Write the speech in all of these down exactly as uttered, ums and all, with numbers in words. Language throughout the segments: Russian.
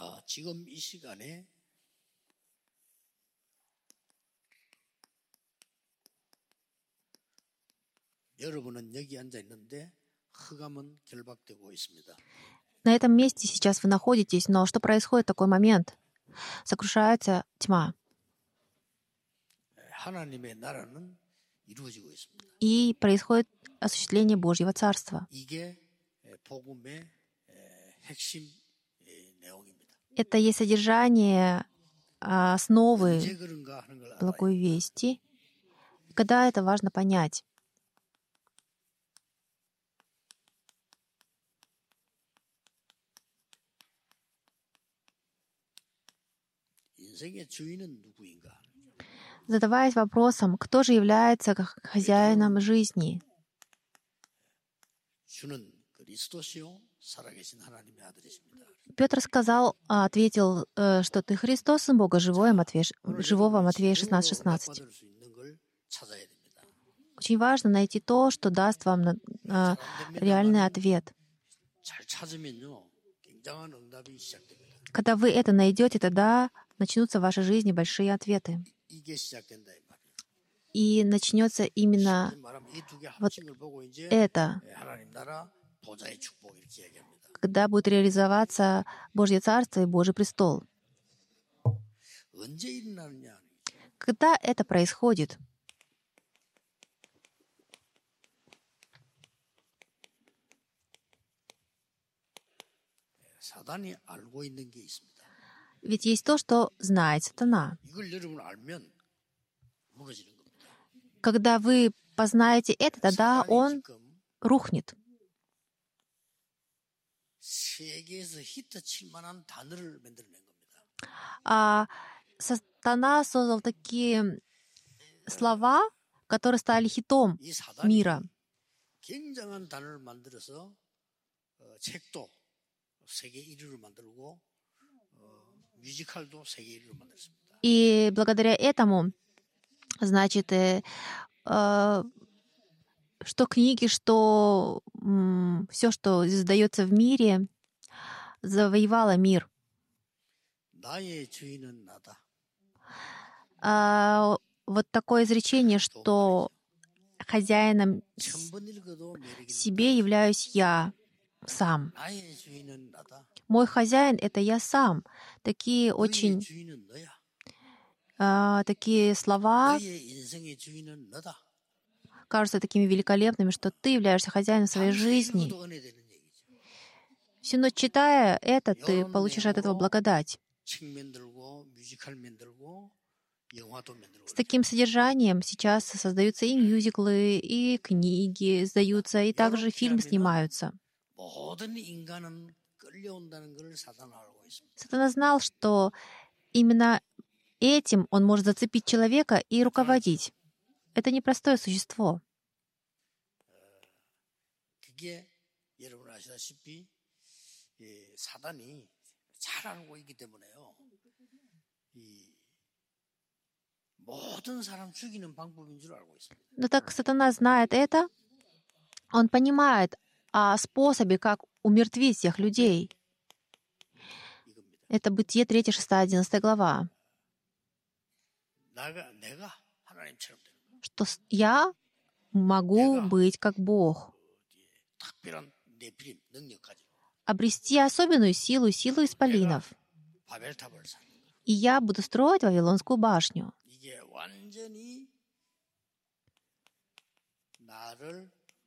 지금 이 시간에 여러분은 여기 앉아 있는데 흑암은 결박되고 있습니다. На этом месте сейчас вы находитесь, но что происходит в такой момент? Сокрушается тьма. 하나님의 나라는 이루어지고 있습니다. И происходит осуществление Божьего Царства. 이게 복음의 핵심 내용입니다. Это есть содержание основы 언제 그런가 하는 걸 알아야 благой вести. Когда это важно понять. 인생의 주인은 누구인가? Задаваясь вопросом, кто же является хозяином жизни? 주는 그리스도시요 살아계신 하나님의 아들이십니다. Петр сказал, ответил, что ты Христос, Сын Бога живой, Матвея, живого, Матвея шестнадцать шестнадцать. Очень важно найти то, что даст вам а, реальный ответ. 잘 찾으면요, 굉장한 응답이 시작됩니다. Когда вы это найдете, тогда начнутся в вашей жизни большие ответы. 이게 시작된다 이 말이에요. И начнется именно 쉽게 말하면 이 두 개 вот 합칭을 보고 이제 это, 하나님 나라 보좌의 축복 이렇게 얘기합니다. когда будет реализоваться Божье Царство и Божий престол. 언제 일어나느냐? Когда это происходит? 사단이 알고 있는 게 있습니다. Ведь есть то, что знает сатана. 이걸 여러분 알면 무너지는 겁니다. Когда вы познаете это, тогда 사단이 он 지금 рухнет. 세계에서 히트 칠 만한 단어를 만들어낸 겁니다. А сатана создал такие слова, которые стали хитом 이 사단이 мира. 굉장한 단어를 만들어서 어, 책도 세계 일 위로 만들고 어, 뮤지컬도 세계 일 위로 만들었습니다. И благодаря этому, значит, э, э, что книги, что м, все, что издается в мире, завоевало мир. 나의 주인은 나다. А, вот такое изречение, что хозяином 천 번 읽어도 매력이 себе являюсь я сам. 나의 주인은 나다. Мой хозяин — это я сам. Такие 너의 очень 주인은 너야. а, такие слова 너의 인생의 주인은 너다. кажутся такими великолепными, что ты являешься хозяином своей 밤새 жизни. 읽어도 은혜되는 얘기죠. Всю ночь читая это, ты получишь от этого благодать. 책 만들고 뮤지컬 만들고 영화도 만들고. С таким содержанием сейчас создаются и мюзиклы, и книги издаются, и также фильмы снимаются. 모든 인간은 끌려온다는 걸 사단은 알고 있습니다. Сатана знал, что именно этим он может зацепить человека и руководить. Это непростое существо. 그게 여러분 아시다시피 이 사단이 잘 알고 있기 때문에요. 이 모든 사람 죽이는 방법인 줄 알고 있습니다. Но так сатана знает это, он понимает о способе, как умертвить всех людей. 이겁니다. Это Бытие три, шесть, одиннадцать глава. 나가 내가 하나님처럼 되는 거예요. Что с- я могу быть как Бог, 특별한 내필임 능력 가지고 обрести особенную силу, силу исполинов. 바벨탑을 산. И я буду строить Вавилонскую башню. 이게 완전히 나를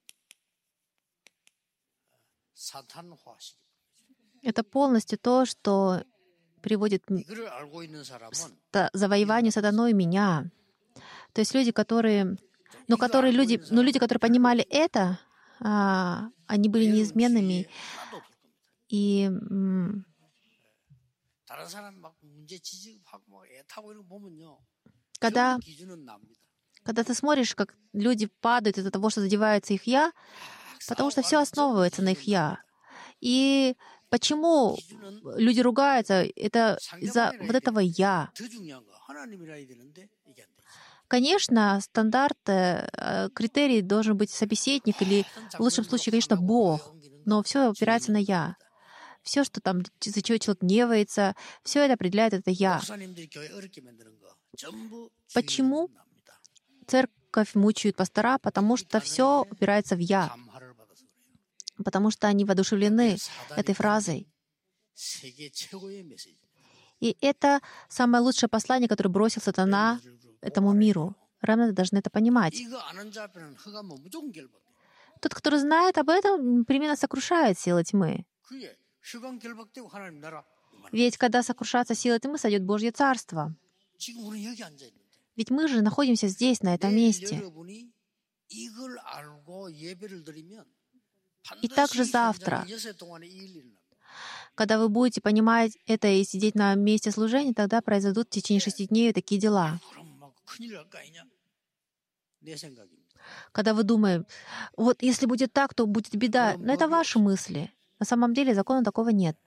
사탄화시키. Это полностью то, что приводит к 이거를 알고 있는 사람은 ста- завоеванию сатаной меня. То есть люди, которые, ну, которые люди, ну, люди, которые понимали это, а, они были неизменными. 주위에 하나도 없을 겁니다. И м, 다른 사람 막 문제 지적하고 막 애타고 이런 거 보면요. когда, 결국 기준은 납니다. когда ты смотришь, как люди падают из-за того, что задевается их «я», потому что все основывается на их «я». И почему 기준은 люди ругаются? Это из-за вот этого «я». 더 중요한 거 하나님이라 해야 되는데 이게 안 되죠. Конечно, стандарт, э, критерий должен быть собеседник или в лучшем случае, конечно, Бог, но все опирается на «я». все, что там, за чего человек гневается, все это определяет это «я». 목사님들이 교회 어렵게 만드는 거 전부 Почему 주의는 납니다. церковь мучают пастора? Потому что все упирается в «я». 감화를 받아서 그래요. Потому что они воодушевлены этой фразой. 세계 최고의 메시지. И это самое лучшее послание, которое бросил сатана этому миру. Равно должны это понимать. 이거 아는 자 앞에는 흑암은 무조건 결박돼. Тот, который знает об этом, непременно сокрушает силы тьмы. 그게 흑암 결박되고 하나님 나라. Ведь когда сокрушатся силы тьмы, сойдет Божье Царство. 지금 우리 여기 앉아 있는데. Ведь мы же находимся здесь, на этом 내일 месте. 여러분이 이걸 알고 예배를 드리면 И также 반드시 завтра, 현장에 여섯 동안에 이 일이 일어납니다. когда вы будете понимать это и сидеть на месте служения, тогда произойдут в течение шести дней такие дела. 그럼 막 큰일 날 거 아니냐? 내 생각입니다. Когда вы думаете, вот если будет так, то будет беда. Но это ваши мысли. На самом деле закона такого нет.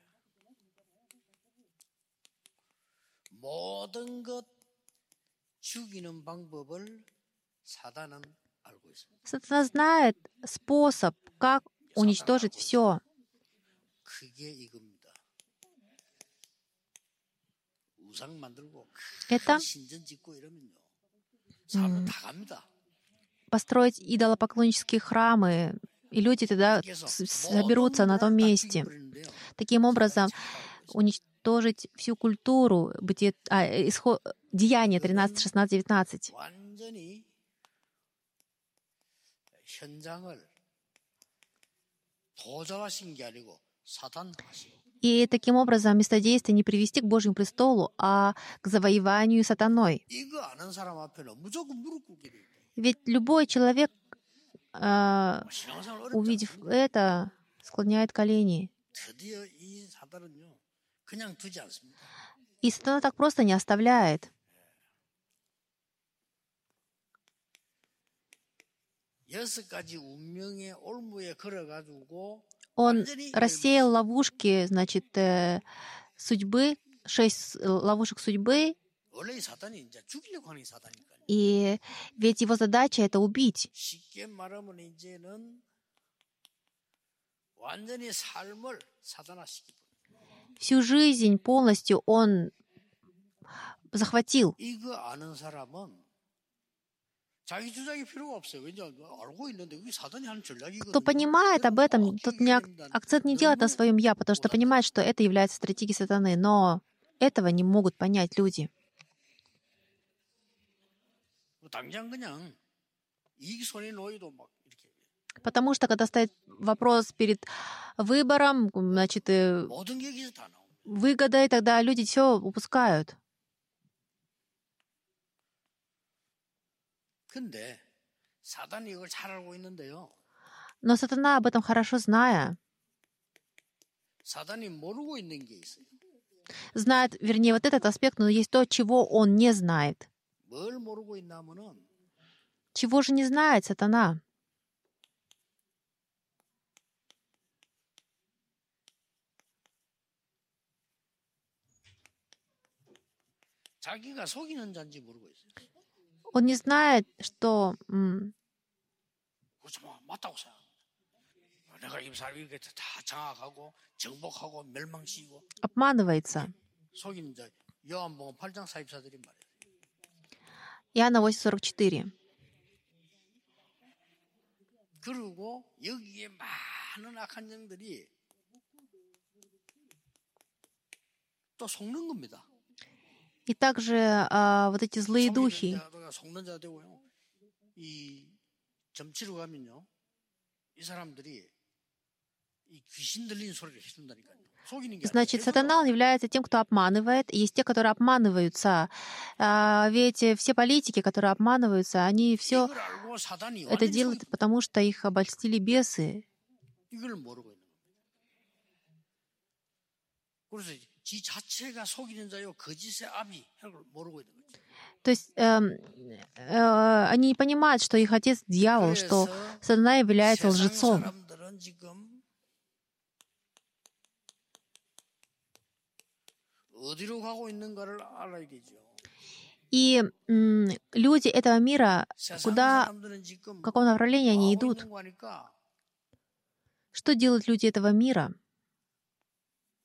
모든 것 죽이는 방법을 사단은 알고 있습니다. Сатана знает способ, как уничтожить все. 그게 이겁니다. 우상 만들고 Это 큰 신전 짓고 이러면요. 사람 다 갑니다. построить идолопоклоннические храмы, и люди тогда с- соберутся на том месте. Таким образом, уничтожить всю культуру, бытие, а, исход, Деяния тринадцать, шестнадцать, девятнадцать. 완전히 현장을 도자하신 게 아니고 사단하시고 И таким образом место действия не привести к Божьему престолу, а к завоеванию сатаной. 이거 아는 사람 앞에는 무조건 무릎 꿇게 돼요. Ведь любой человек, а, 신앙생활 어렵다. увидев это, склоняет колени. 드디어 이 사단은요 그냥 두지 않습니다. И сатана так просто не оставляет. 여섯 가지 운명의 올무에 걸어가지고 Он 완전히 рассеял ловушки, значит, э, судьбы, шесть ловушек судьбы, 원래 이 사단이 이제 죽이려고 하는 이 사단이니까요. и ведь его задача — это убить. 쉽게 말하면 이제는 완전히 삶을 사단화시키고 Всю жизнь полностью он захватил. 이거 아는 사람은 자기 주장이 필요가 없어요. 왜냐하면 알고 있는데 그게 사단이 하는 전략이거든요. Кто понимает об этом, тот не, ак- акцент не делает на своем «я», потому что понимает, что это является стратегией сатаны. Но этого не могут понять люди. 당장 그냥 이익 손해 놓여도 막 이렇게 Потому что, когда стоит вопрос перед выбором, значит, э, 모든 게 여기서 다 나옵니다. выгодой, тогда люди все упускают. 근데 사단이 이걸 잘 알고 있는데요. Но сатана об этом хорошо зная, 사단이 모르고 있는 게 있어요. знает, вернее, вот этот аспект, но есть то, чего он не знает. 뭘 모르고 있냐면은 Чего же не знает сатана? 자기가 속이는 자인지 모르고 있어요. Он не знает, что м, 그렇죠, 뭐 맞다고 생각. 내가 이 사람 이렇게 다 장악하고 정복하고 멸망시키고 обманывается. 속이는 자. 요한복음 팔 장 사십사절이 말이에요. Иоанна восемь сорок четыре. 그리고 여기에 많은 악한 영들이 또 속는 겁니다. И также а, вот эти злые духи, 속이는 자가 속는 자 되고요. 이 점치러 가면요, 이 사람들이 이 귀신 들린 소리를 해준다니까요. 속이는 게 значит, 아니에요. сатана, он является тем, кто обманывает. И есть те, которые обманываются. А, ведь все политики, которые обманываются, они все 이걸 알고 사단이 это 완전히 делают, 속이- потому что их обольстили бесы. 이걸 모르고 있는 겁니다. 그래서 지 자체가 속이는 자요 거짓의 아비 하는 걸 모르고 있는 거죠. То есть эм, э, они не понимают, что их отец дьявол, что 그래서 сатана является 세상 лжецом. 사람들은 지금 어디로 가고 있는가를 알아야 되죠. И м, люди этого мира, 세상 куда, 사람들은 지금 в каком направлении они 가고 идут? 있는 거니까 Что делают люди этого мира?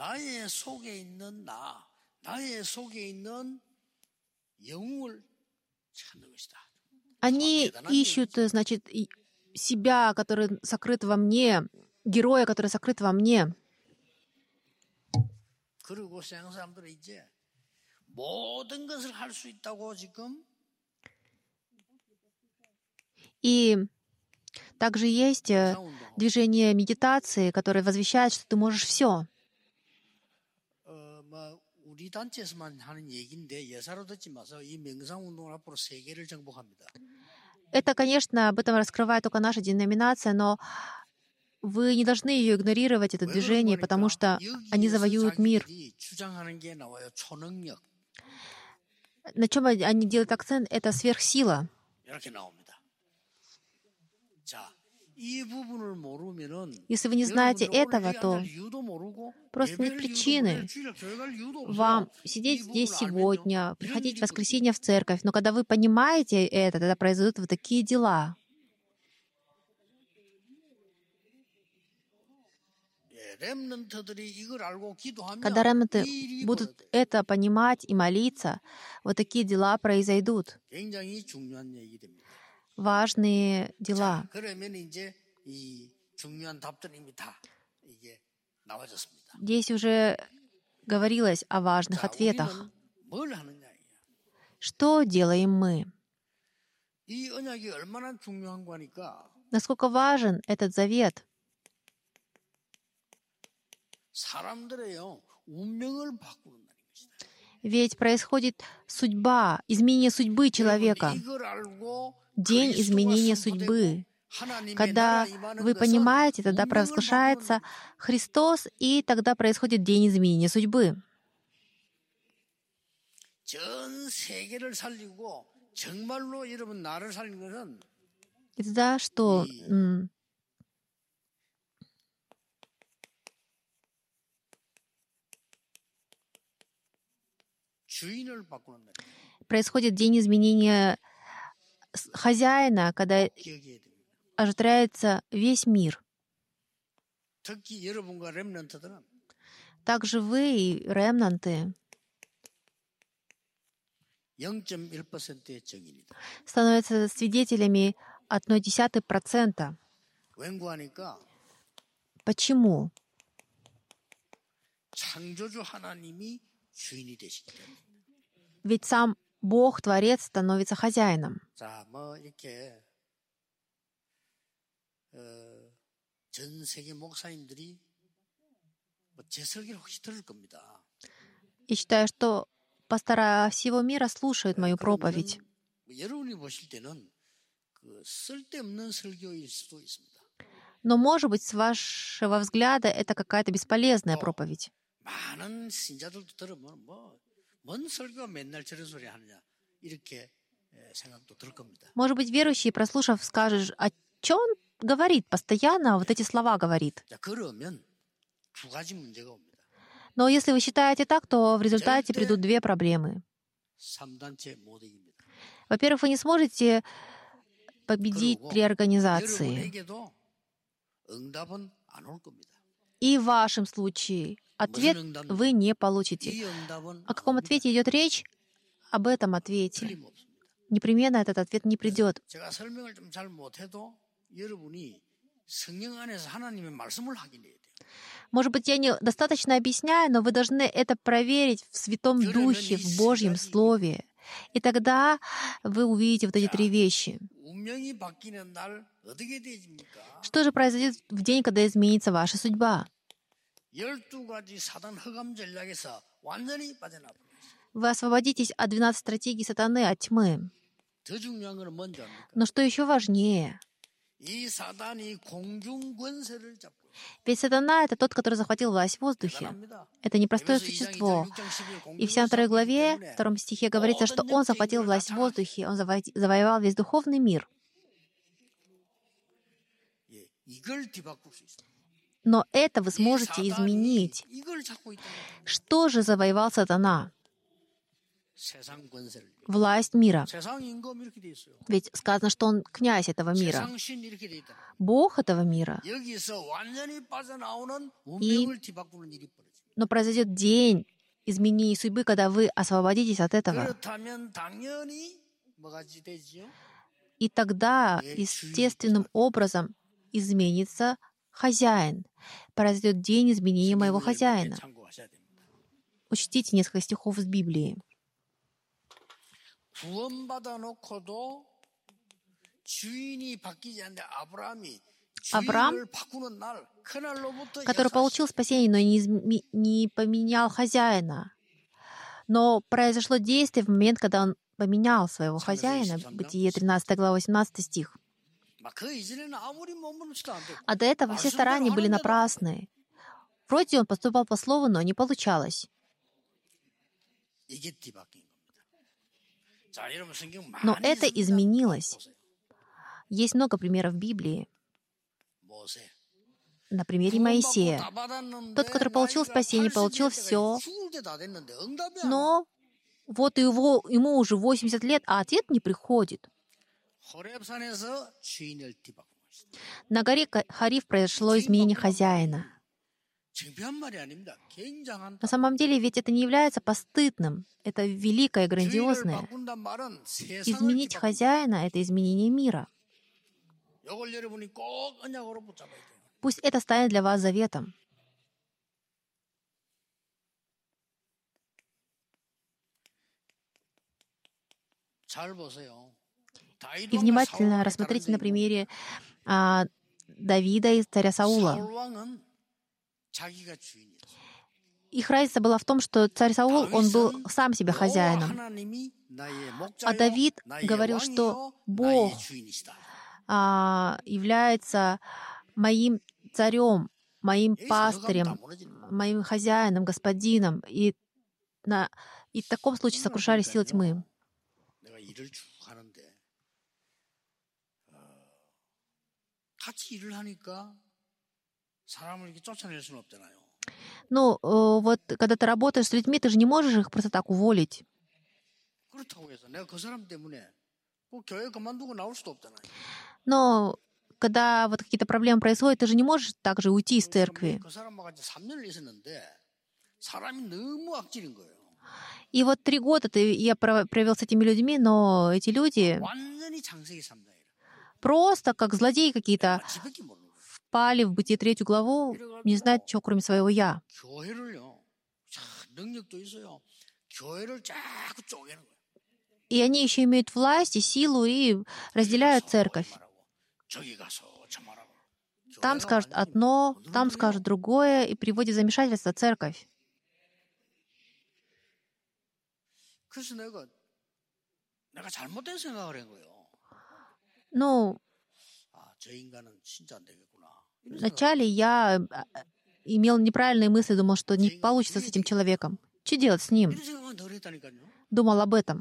나의 속에 있는 나, 나의 속에 있는 영웅을 찾는 것이다. Они ищут, э, значит, и- себя, который сокрыт во мне, героя, который сокрыт во мне. 그리고 세상 사람들은 이제 모든 것을 할 수 있다고 지금 И также есть э, 명상운동, движение медитации, которое возвещает, что ты можешь все. 어, 뭐 우리 단체에서만 하는 얘기인데 예사로 듣지 마서 이 명상운동을 앞으로 세계를 정복합니다. Это, конечно, об этом раскрывает только наша деноминация, но вы не должны ее игнорировать, это 왜 그런 движение, потому 거니까 что они 여기에서 завоюют мир. 자기들이 주장하는 게 나와요. 초능력 На чем они делают акцент? Это сверхсила. 이렇게 나옵니다. 자, 이 부분을 모르면은 Если вы не знаете 여러분들 오늘 этого, 여기 то 앉을 이유도 모르고 просто нет 예배할 이유도 причины 모르고 주일날 교회 갈 이유도 없어. вам 이 сидеть здесь 부분을 알면요. сегодня, 이런 приходить 일이 в воскресенье в церковь. Но когда вы понимаете это, тогда произойдут вот такие дела. 예, 렘넌트들이 이걸 알고 기도하면 Когда ремнанты 이 일이 будут 벌어져요. это понимать и молиться, вот такие дела произойдут. 굉장히 중요한 얘기 됩니다. Важные 자, дела. 그러면 이제 이 중요한 답들이 다 이게 나와졌습니다. Здесь уже говорилось о важных 자, ответах. 우리는 뭘 하느냐 이게. Что делаем мы? 이 언약이 얼마나 중요한 거니까 Насколько важен этот завет? 사람들의요 운명을 바꾸는다는 것이다. Ведь происходит судьба, изменение судьбы человека, 여러분, 이걸 알고 день 그리스도가 изменения 선포되고 судьбы. 하나님의 Когда 나라 임하는 вы 것은 понимаете, тогда 운명을 провозглашается 바꾸는 Христос, и тогда происходит день изменения судьбы. 전 세계를 살리고 정말로 여러분 나를 살린 것은 И тогда что? м, 주인을 바꾸는 날. Происходит день изменения с- хозяина, когда 기억해야 됩니다. оживляется весь мир. 특히 여러분과 렘넌트들은 Также вы и ремнанты 영 점 일 퍼센트의 정인이다. становятся свидетелями одной десятой процента. 웬구하니까 Почему? 창조주 하나님이 주인이 되시기 때문에. Ведь сам Бог, Творец, становится хозяином. 자, 뭐 이렇게 어, 전 세계 목사님들이 뭐 제 설교를 혹시 들을 겁니다. И считаю, что пастора всего мира слушают мою проповедь. 그러면은 여러분이 보실 때는 그 쓸데없는 설교일 수도 있습니다. Но, может быть, с вашего взгляда это какая-то бесполезная проповедь. 많은 신자들도 들으면 뭐 뭔 설교가 맨날 저런 소리 하느냐 이렇게 에, 생각도 들 겁니다. Может быть, верующий, прослушав, скажешь, о чем он говорит, постоянно вот эти слова говорит. 자, 그러면 두 가지 문제가 옵니다. Но если вы считаете так, то в результате придут две проблемы. 삼 단체 못 이깁니다. Во-первых, вы не сможете победить 그리고 три организации. 여러분에게도 응답은 안 올 겁니다. И в вашем случае ответ вы не получите. 이 응답은 О каком ответе идет речь? Об этом ответе. 틀림없습니다. Непременно этот ответ не придет. 제가 설명을 좀 잘 못해도 여러분이 성령 안에서 하나님의 말씀을 확인해야 돼요. Может быть, я не достаточно объясняю, но вы должны это проверить в Святом Духе, в Божьем Слове. И тогда вы увидите вот эти три вещи. 운명이 바뀌는 날 어떻게 되집니까? Что же произойдет в день, когда изменится ваша судьба? 열두 가지 사단 흑암 전략에서 완전히 빠져나버려요. Вы освободитесь от двенадцати стратегий сатаны, от тьмы. 더 중요한 건 뭔지 압니까? Но что еще важнее? 이 사단이 공중 권세를 잡고 Ведь сатана — это тот, который захватил власть в воздухе. 대단합니다. Это непростое существо. И в семь второй главе, в втором стихе говорится, что он захватил власть в воздухе, он заво- завоевал весь духовный мир. 예, 이걸 뒤바꿀 수 있어요. Но это вы 이 сможете 사단이 изменить. 이걸 잡고 있다는 거예요. Что же завоевал сатана? 세상 권세를. Власть мира. 세상 임금 이렇게 돼 있어요. Ведь сказано, что он князь этого мира. 세상 신 이렇게 돼 있다. Бог этого мира. 여기서 완전히 빠져나오는 운명을 뒤바꾸는 일이 벌어집니다. Но произойдет день изменения судьбы, когда вы освободитесь от этого. 그렇다면 당연히 뭐가지 되지요? И тогда естественным образом изменится хозяин. Произойдет день изменения моего хозяина. 참고하셔야 됩니다. Учтите несколько стихов из Библии. 구원받아 놓고도 주인이 바뀌지 않는데 아브라함이 Авраам, 주인을 바꾸는 날 그날로부터 который получил спасение, но не, изме- не поменял хозяина. Но произошло действие в момент, когда он поменял своего хозяина. Бытие тринадцатая глава, восемнадцатый стих. 그 이전에는 아무리 몸부림치도 안 되고 А до этого все старания были напрасны. Вроде он поступал по слову, но не получалось. 이게 뒤바뀐 겁니다. 자, 여러분 성경 많이 Но это 있습니다. изменилось. 보세요. Есть много примеров в Библии. 모세. На примере 구원받고 Моисея. 다 받았는데 Тот, который получил 나이가 спасение, получил 팔십 일 все, 때까지 죽을 때 다 됐는데 응답이 안 와. но вот его, ему уже восемьдесят лет, а ответ не приходит. 호렙산에서 주인을 뒤바꾼 것이다. На горе Ка- Хариф произошло изменение хозяина. 창피한 말이 아닙니다. 굉장한 На самом деле ведь это не является постыдным. Это великое, 주인을 грандиозное. 바꾼단 말은 세상을 Изменить 뒤바꾼다. хозяина — это изменение мира. 이걸 여러분이 꼭 언약으로 붙잡아야 돼요. Пусть это станет для вас заветом. 잘 보세요. И внимательно рассмотрите на примере а, Давида и царя Саула. 사울왕은 자기가 주인이었어요. Их разница была в том, что царь Саул, он был 다윗은 сам себе 여호와 хозяином. 하나님이 나의 목자요, А Давид 나의 говорил, 왕이요, что 나의 Бог 주인이시다. а, является моим царем, моим 여기서 허감 다 пастырем, 무너지는 거예요. моим хозяином, господином. И, на, и в таком случае сокрушали силы тьмы. 내가 일을 쭉 하는데 어, 같이 일을 하니까 사람을 이렇게 쫓아낼 수는 없잖아요. Ну, э, вот когда ты работаешь с людьми, ты же не можешь их просто так уволить. 그렇다고 해서 내가 그 사람 때문에 뭐 교회 그만두고 나올 수도 없잖아요. Но когда вот какие-то проблемы происходят, ты же не можешь также уйти из церкви. 그 사람과 같이 삼 년을 있었는데 사람이 너무 악질인 거예요. И вот три года ты, я про- провел с этими людьми, но эти люди 완전히 장세기 삼 장이라. просто как злодеи какие-то 지밖에 모르는 거예요. впали в Бытие третью главу, не знают ничего, кроме своего «я». 교회를요, 자, 능력도 있어요. 교회를 자꾸 쪼개는 거예요. И они еще имеют власть и силу и разделяют церковь. 저기 가서 저 말하고. Там 교회가 скажут 완전히 одно, 어디로 там 들려요? скажут другое, и приводит в замешательство церковь. 그래서 내가 내가 잘못된 생각을 한 거예요. Ну, 아, 저 인간은 진짜 안 되겠구나. 이런 생각. вначале я а, имел неправильные мысли, думал, что не получится с этим человеком. Что делать с ним? 이런 생각만 덜 했다니까요. Думал об этом.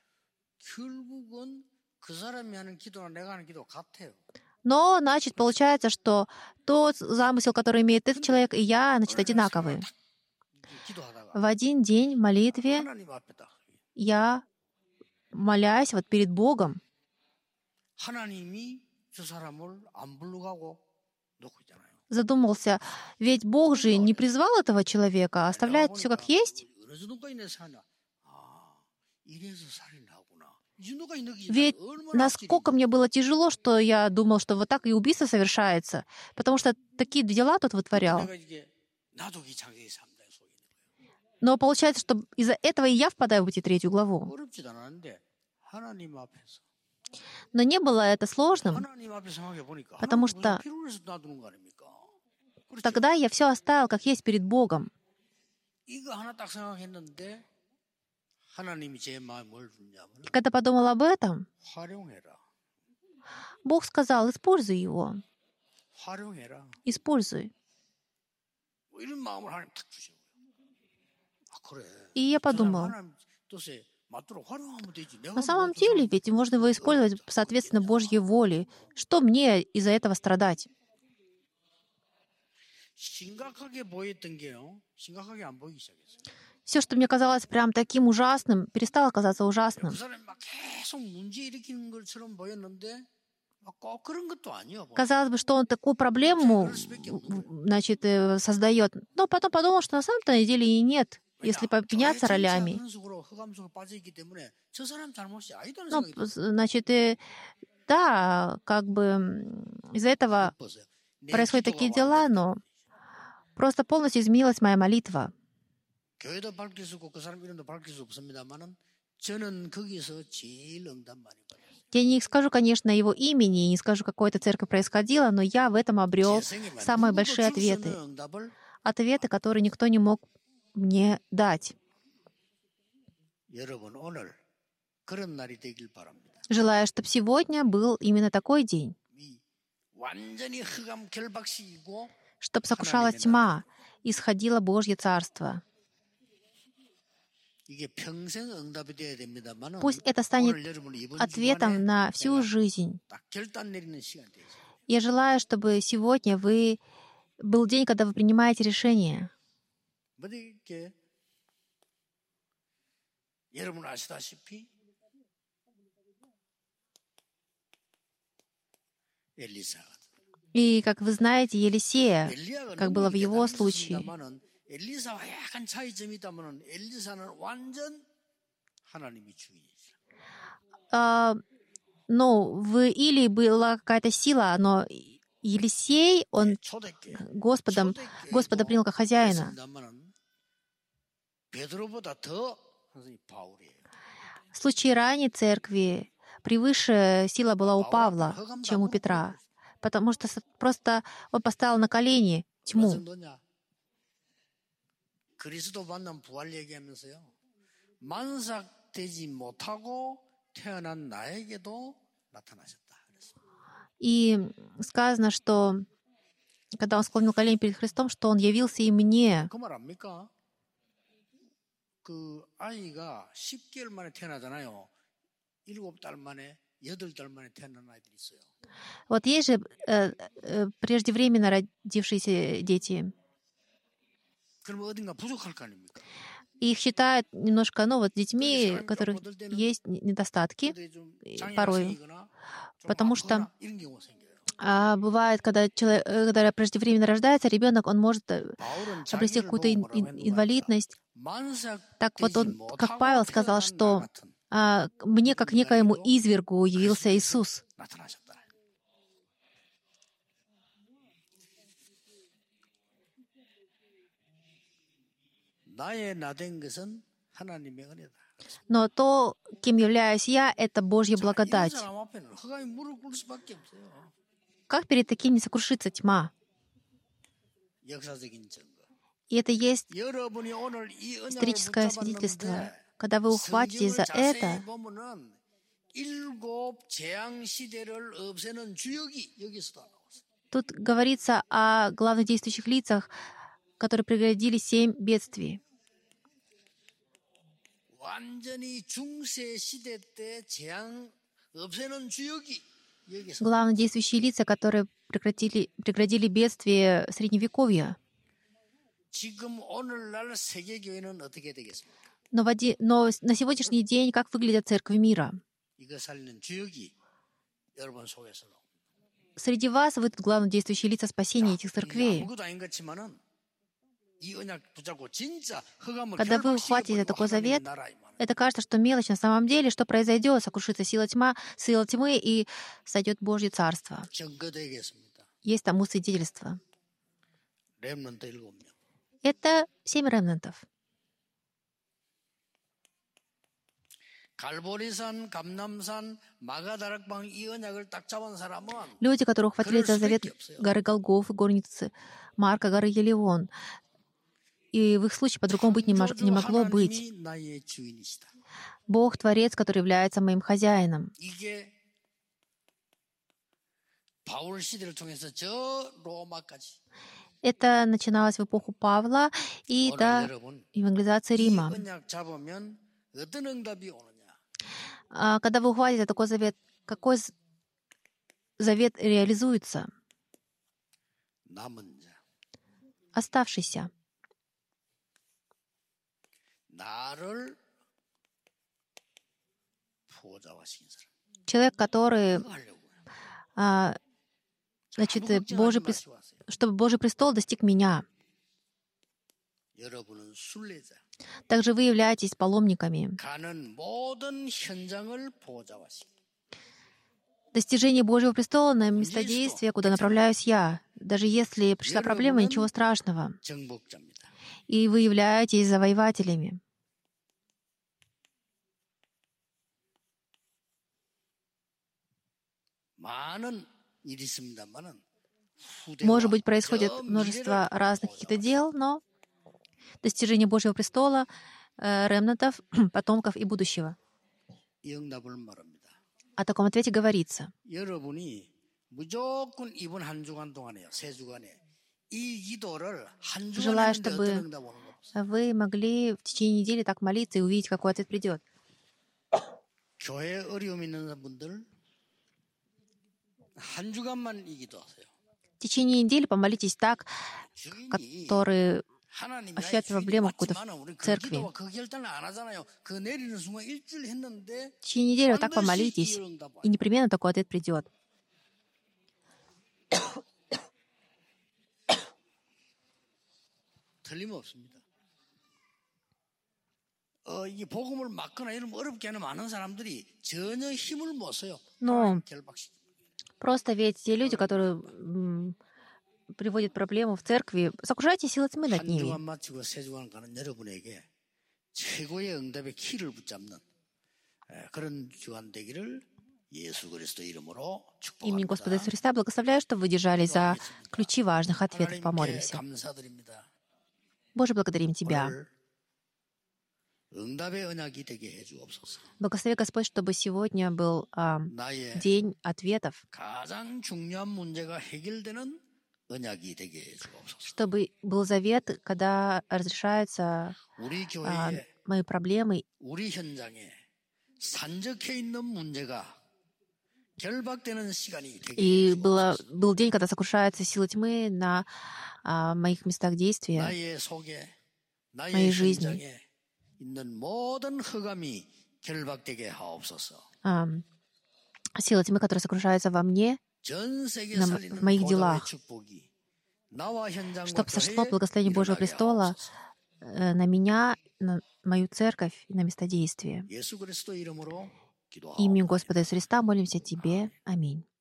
결국은 그 사람이 하는 기도나 내가 하는 기도 같아요. Но, значит, получается, что тот замысел, который имеет этот человек, и я, значит, одинаковые. 기도하다가 В один день в молитве 하나님 앞에 딱 я, молясь вот перед Богом, 하나님이 저 사람을 안 부르가고 놓고 있잖아요. задумался, ведь Бог же не призвал этого человека, а оставляет все как есть. 어느 정도까지 내 사냐? 아, 이래서 살인하구나. 이 정도까지 느끼지. Ведь 얼마나 насколько мне было тяжело, что я думал, что вот так и убийство совершается, потому что такие дела тут вытворял. 내가 이게 나도 이 장세기 삼 장에 속에 있는 거예요. Но получается, что из-за этого и я впадаю в эти третью главу. 어렵지도 않았는데 하나님 앞에서 Но не было это сложным. 하나님 앞에 생각해 보니까 Потому 하나님 что 그냥 필요로 해서 놔두는 거 아닙니까? 그렇죠? Тогда я все оставил, как есть перед Богом. 이거 하나 딱 생각했는데 하나님이 제 마음에 뭘 주냐면 И когда подумал об этом, 활용해라. Бог сказал, используй его, 활용해라. используй. 뭐 이런 마음을 하나님 탁 주신 거예요. 아 그래. И я 저 사람 подумал, 하나님 뜻에 맞도록 활용하면 되지. 내가 на самом 뭐 저 деле, 사람 ведь можно его использовать соответственно Божьей воле. Что мне из-за этого страдать? 심각하게 보였던 게요. 심각하게 안 보이기 시작했어요. Все, что мне казалось прям таким ужасным, перестало казаться 그 ужасным. 사람이 막 계속 문제 일으키는 것처럼 보였는데 꼭 그런 것도 아니요. Казалось бы, что он такую проблему, значит, э, создает. Но потом подумал, что на самом-то деле и нет, если 교회 поменяться 전체가 ролями. 그런 식으로 흑암 속에 빠져 있기 때문에 저 사람 잘못이 아니다는 Ну, 생각이 п- значит, э, да, как бы м, из-за этого 들었어요. 내 происходят 기도가 такие дела, 완전히 но просто полностью изменилась моя молитва. 교회도 밝힐 수 없고 그 사람 이름도 밝힐 수 없습니다만은 저는 거기서 제일 응답 많이 받았어요. Я не скажу, конечно, его имени, и не скажу, какой это церковь происходила, но я в этом обрел 제 생에 самые 누구도 большие 줄 수 없는 ответы. 응답을 Ответы, которые никто не мог мне дать. 여러분 오늘 그런 날이 되길 바랍니다. Желаю, чтобы сегодня был именно такой день, 이 완전히 흑암 결박식이고 чтобы сокрушалась тьма, исходило Божье Царство. 이게 평생 응답이 돼야 됩니다만은 Пусть это станет 오늘 여러분 이번 ответом 주간에 на всю 내가 жизнь. 딱 결단 내리는 시간이 되죠. Я желаю, чтобы сегодня вы был день, когда вы принимаете решение. 뭐 이렇게 여러분 아시다시피 엘리사 И, как вы знаете, Елисея, 엘리야가 как было в 능력이 его 대단히 случае, 있었습니다만은 엘리사와 약간 차이점이 있다면은 엘리사는 완전 하나님이 주인이죠. а, ну, в Илии была какая-то сила, но Елисей, он 초대교회 Господом, Господа принял как хозяина. 했습니다만은 베드로보다 더 선생님 바울이에요. В случае ранней церкви превыше сила была у Павла, чем у Петра, потому что с- просто он поставил на колени 얼마 тьму. 정도냐? 그리스도 만난 부활 얘기하면서요. 만삭되지 못하고 태어난 나에게도 나타나셨다. 그랬어요. И сказано, что когда он склонил колени перед Христом, что он явился и мне. 그 말 압니까? 그 아이가 십 개월 만에 태어나잖아요. 일곱 달 만에, 여덟 달 만에 태어난 아이들이 있어요. Вот есть же э, э, преждевременно родившиеся дети. 그러면 어딘가 부족할 거 아닙니까? Их считают немножко, ну вот, детьми, у которых есть н- недостатки, 근데 좀 и 장애가 порой. 생기거나 좀 Потому что 아프거나 이런 경우가 생겨요. а, бывает, когда человек, э, когда преждевременно рождается ребенок, он может э, 바울은 обрести 자기를 какую-то 보고 ин- 뭐라고 ин- 했는 거야? инвалидность. Так вот 만삭되지 он, как 못하고 Павел, сказал, 태어난 나 что 같은 а, мне, как некоему извергу, явился 그리스도께서 Иисус. 나타나셨다. 나의 나된 것은 하나님의 은혜다. Но то, кем являюсь я, это Божья 자, 이런 благодать. 사람 앞에는 흑암이 무릎 꿇을 수밖에 없어요. Как перед таким не сокрушится тьма? 역사적인 증거. И это есть 여러분이 오늘 이 은혜를 историческое свидетельство. 붙잡았는데 Когда вы ухватитесь 성경을 за 자세히 это, 보면은 일곱 재앙 시대를 없애는 주역이 여기서도 나왔어요. тут говорится о главных действующих лицах, которые преградили семь бедствий. 완전히 중세 시대 때 재앙 없애는 주역이 여기서 Главные действующие лица, которые прекратили, преградили бедствие Средневековья. 지금 오늘날 세계 교회는 어떻게 되겠습니까? Но, в оди- но на сегодняшний день как выглядят церкви мира? 이거 살리는 주역이 여러분 속에서 나옵니다. Среди вас вы тут главные действующие лица спасения этих 이게 церквей. 아무것도 아닌 것 같지만은 이 언약 붙잡고 진짜 흑암을 Когда вы ухватите 결박시켜버리고 такой 하나님의 завет, 나라에 임하는 это кажется, что мелочь. На самом деле, что произойдет? Сокрушится сила тьма, сила тьмы, и сойдет Божье Царство. 증거되겠습니다. Есть тому свидетельство. 렘넌트 일곱 명. Это семь ремнантов. 갈보리산, 감남산, 마가다락방 이 언약을 딱 잡은 사람은 Люди, которые ухватили за завет 수밖에 없어요. горы Голгоф и горницы Марка, горы Елеон. И в их случае по-другому быть не, мож- не могло быть. 하나님이 나의 주인이시다. Бог, Творец, который является моим хозяином. 이게 바울 시대를 통해서 저 로마까지 Это начиналось в эпоху Павла и 오늘 до 여러분 евангелизации 이 Рима. 언약 잡으면 어떤 응답이 오느냐? А когда вы ухватите такой завет, какой з- завет реализуется? 남은 자, Оставшийся. 나를 보호자와 신사람. Человек, который 그거 하려고요. а, значит, 아무 걱정하지 Божий, прес- 마시고 하세요. чтобы Божий престол достиг меня. 여러분은 순례자. Также вы являетесь паломниками. 가는 모든 현장을 보좌하시기. Достижение Божьего престола на место действия, куда направляюсь я. Даже если пришла проблема, ничего страшного. 정복자입니다. И вы являетесь завоевателями. 많은 일이 있습니다만은 Может быть, происходит множество разных каких-то дел, но достижение Божьего престола, э, ремнантов, потомков и будущего. 이 응답을 말합니다. О таком ответе говорится. 여러분이 무조건 이번 한 주간 동안에요, 세 주간에 이 기도를 한 주간 Желаю, 했는데 чтобы 어떤 응답 오는 거 없어요. вы могли в течение недели так молиться и увидеть, какой ответ придет. 교회 어려움 있는 분들 한 주간만 이 기도하세요. В течение недели помолитесь так, 주인이 которые 하나님 나의 ощущают 주인이 проблему в какой-то 맞지만 우리 그 церкви. 기도와 그 결단을 안 하잖아요. 그 내리는 순간 일주일 했는데 В течение недели вы так 반드시 помолитесь, 이 응답 와요. и непременно такой ответ придет. 틀림없습니다. 어, 이게 복음을 막거나 이런 어렵게 하는 많은 사람들이 전혀 힘을 못 써요. Но 결박시. просто ведь те люди, которые м, приводят проблему в церкви, сокрушайте силы тьмы над 한 ними. 주간 마치고 세 주간 가는 여러분에게 최고의 응답의 키를 붙잡는 에, 그런 주간 되기를 예수 그리스도 이름으로 Именем Господа Иисуса 축복합니다. Христа благословляю, что вы держали за ключи важных ответов. 하나님께 Помолимся. 감사드립니다. Боже, благодарим Тебя. 오늘 응답의 언약이 되게 해주옵소서. Благослови Господь, чтобы сегодня был а, 나의 день ответов, 가장 중요한 문제가 해결되는 언약이 되게 해주옵소서. чтобы был завет, когда разрешаются 우리 а, 교회에 мои проблемы, 우리 현장에 산적해 있는 문제가 결박되는 시간이 되게 и было, 해주옵소서. был день, когда сокрушаются силы тьмы на а, моих местах действия, 나의 속에 나의 моей жизни. 현장에 있는 모든 흑암이 결박되게 하옵소서. А, силы тьмы, которые сокрушаются во мне, 전 세계 на- 살리는 в моих 보좌의 делах, 축복이 나와 현장과 чтобы сошло 교회에 благословение Божьего 일어나게 престола 하옵소서. э, на меня, на мою церковь и на место действия. 예수 그리스도 이름으로 Именем 기도하옵나이다. Господа Иисуса Христа молимся Тебе. Аминь.